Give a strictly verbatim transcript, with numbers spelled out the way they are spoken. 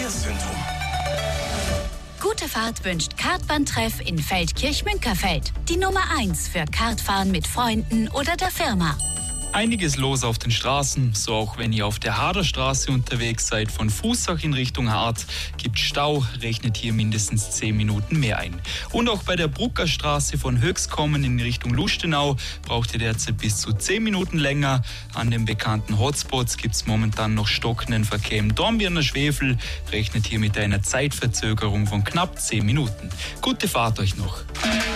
Verkehrszentrum. Gute Fahrt wünscht Kartbahntreff in Feldkirch-Münkerfeld. Die Nummer eins für Kartfahren mit Freunden oder der Firma. Einiges los auf den Straßen, so auch wenn ihr auf der Haderstraße unterwegs seid. Von Fußach in Richtung Hart gibt Stau, rechnet hier mindestens zehn Minuten mehr ein. Und auch bei der Bruckerstraße von Höchstkommen in Richtung Lustenau braucht ihr derzeit bis zu zehn Minuten länger. An den bekannten Hotspots gibt es momentan noch stockenden Verkehr im Dornbirner Schwefel, rechnet hier mit einer Zeitverzögerung von knapp zehn Minuten. Gute Fahrt euch noch!